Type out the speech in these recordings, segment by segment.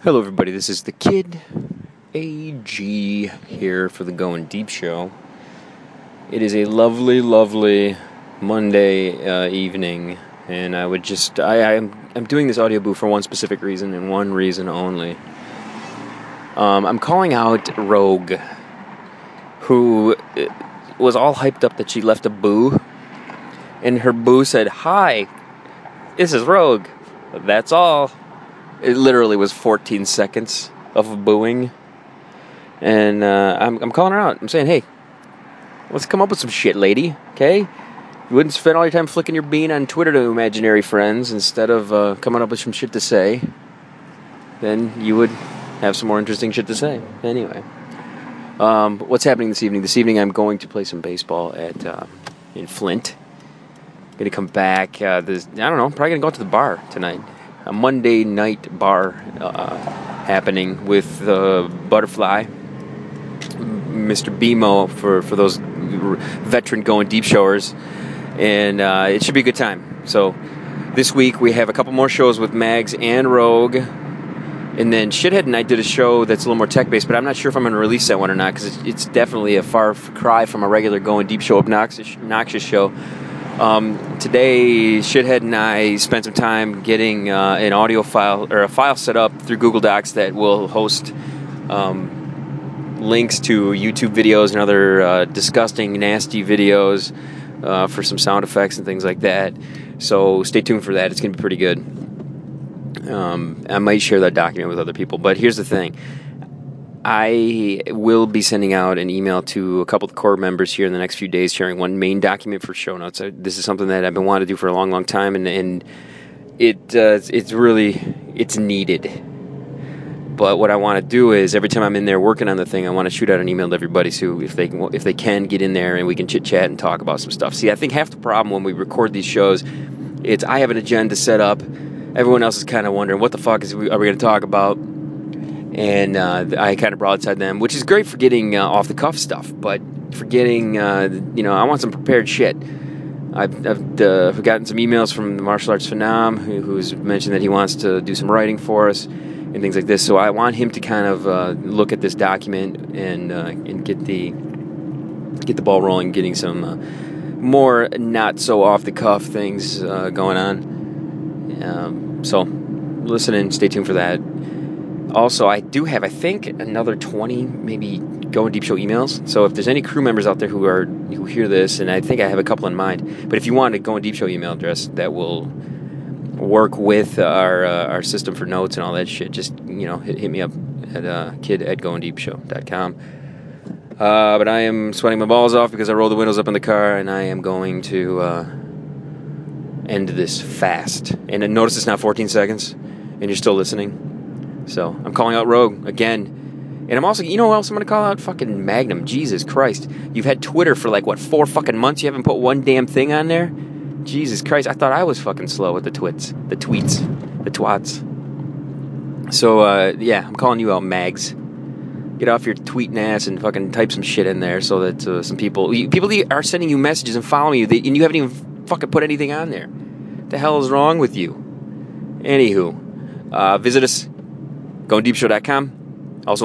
Hello everybody, this is the Kid AG here for the Going Deep show. It is a lovely, lovely Monday evening, and I'm doing this audio booth for one specific reason and one reason only. I'm calling out Rogue, who was all hyped up that she left a boo, and her boo said, "Hi, this is Rogue. That's all." It literally was 14 seconds of booing. And I'm calling her out. I'm saying, hey, let's come up with some shit, lady. Okay? You wouldn't spend all your time flicking your bean on Twitter to imaginary friends instead of coming up with some shit to say. Then you would have some more interesting shit to say. Anyway. What's happening this evening? This evening I'm going to play some baseball in Flint. I'm going to come back. I don't know. I'm probably going to go out to the bar tonight. A Monday night bar happening with Butterfly, Mr. BMO for those veteran Going Deep showers, and it should be a good time. So this week we have a couple more shows with Mags and Rogue, and then Shithead and I did a show that's a little more tech-based, but I'm not sure if I'm going to release that one or not, because it's definitely a far cry from a regular Going Deep show, obnoxious show. Today, Shithead and I spent some time getting an audio file or a file set up through Google Docs that will host links to YouTube videos and other disgusting, nasty videos for some sound effects and things like that. So stay tuned for that. It's going to be pretty good. I might share that document with other people. But here's the thing. I will be sending out an email to a couple of the core members here in the next few days, sharing one main document for show notes. This is something that I've been wanting to do for a long, long time, and it's needed. But what I want to do is every time I'm in there working on the thing, I want to shoot out an email to everybody so if they can get in there and we can chit chat and talk about some stuff. See, I think half the problem when we record these shows, it's I have an agenda set up. Everyone else is kind of wondering what the fuck are we going to talk about. And I kind of broadside them, which is great for getting off-the-cuff stuff, but for getting, I want some prepared shit. I've gotten some emails from the Martial Arts Phenom, who's mentioned that he wants to do some writing for us and things like this, so I want him to kind of look at this document and get the ball rolling, getting some more not so off-the-cuff things going on. So listen in, stay tuned for that. Also, I do have, I think, another 20, maybe Going Deep Show emails. So if there's any crew members out there who hear this, and I think I have a couple in mind, but if you want a Going Deep Show email address that will work with our system for notes and all that shit, just, hit me up at kid@goingdeepshow.com. But I am sweating my balls off because I rolled the windows up in the car, and I am going to end this fast. And notice it's not 14 seconds, and you're still listening. So, I'm calling out Rogue again. And I'm also, you know what else I'm going to call out? Fucking Magnum. Jesus Christ. You've had Twitter for 4 fucking months? You haven't put one damn thing on there? Jesus Christ. I thought I was fucking slow with the tweets. The twats. So, I'm calling you out, Mags. Get off your tweeting ass and fucking type some shit in there so that some people are sending you messages and following you, and you haven't even fucking put anything on there. What the hell is wrong with you? Anywho, visit us. GoingDeepShow.com. Also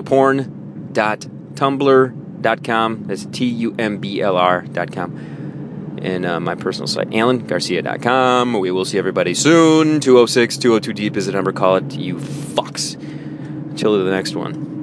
porn.tumblr.com. That's TUMBLR.com. And my personal site, AlanGarcia.com. We will see everybody soon. 206-202-DEEP is the number. Call it, you fucks. Till the next one.